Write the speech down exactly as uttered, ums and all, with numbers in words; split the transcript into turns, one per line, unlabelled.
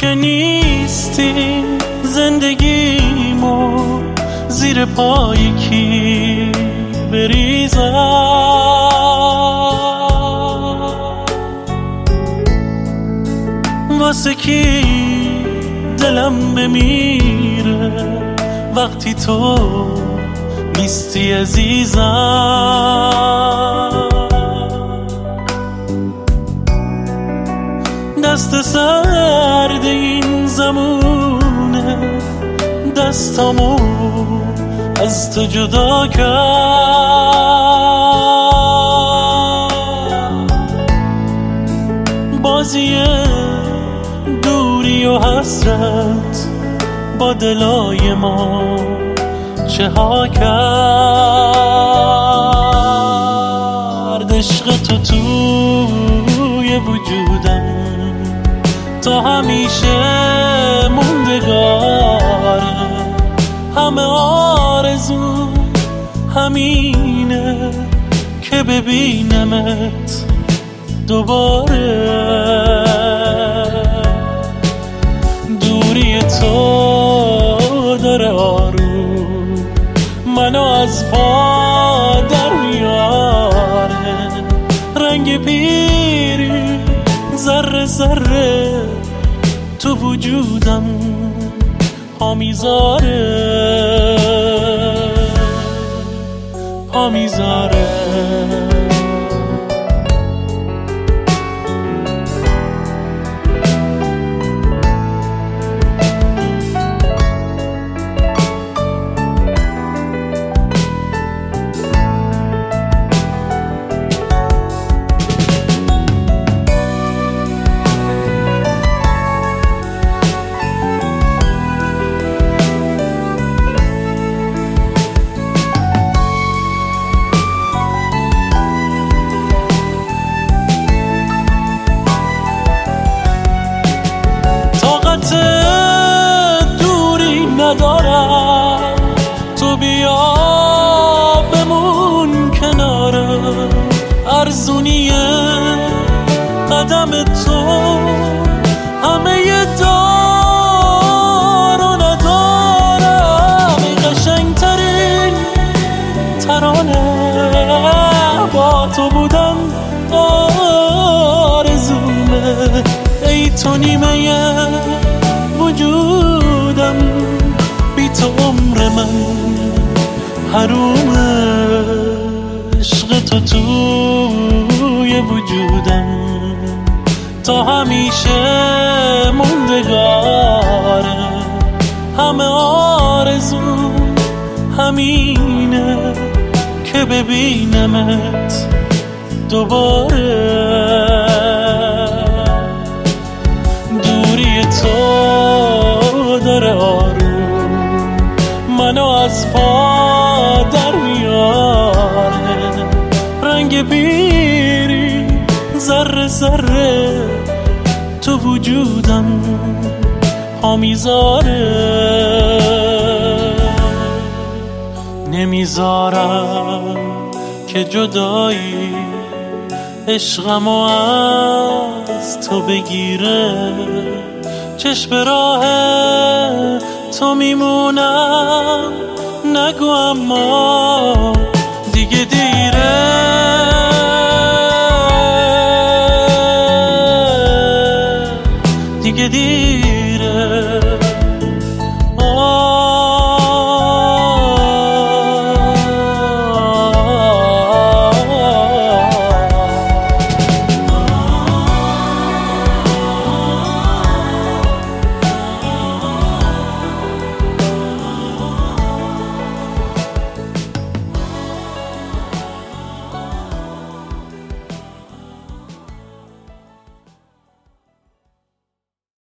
که نیستی زندگیمو زیر پای کی بریزم؟ واسه کی دلم بمیره وقتی تو نیستی عزیزم؟ دست سرد این زمونه دستامو از تو جدا کرد. بازی دوری و حسرت با دلای ما چه ها کرد. عشق تو توی وجودم تا همیشه موندگاره. همه آرزو همینه که ببینمت دوباره. دوری تو داره آروم منو از پا در میاره. رنگ پیری ذره ذره تو وجودم پا میذاره پا میذاره. دوری ندارم تو بیا بمون کنارم. ارزونیه قدم تو همه دار و ندارم. ای قشنگترین ترانه با تو بودن آرزومه. ای تو نیمه وجودم بی تو عمر من حرومه. عشق تو توی وجودم تا همیشه موندگاره. همه آرزو همینه که ببینمت دوباره. دوری تو داره آروم منو از پا در میاره. رنگ پیری ذره ذره تو وجودم پا میذاره. نمیذارم که جدایی عشقمو از تو بگیره. چشم راه تو میمونم نگو اما دیگه دیگه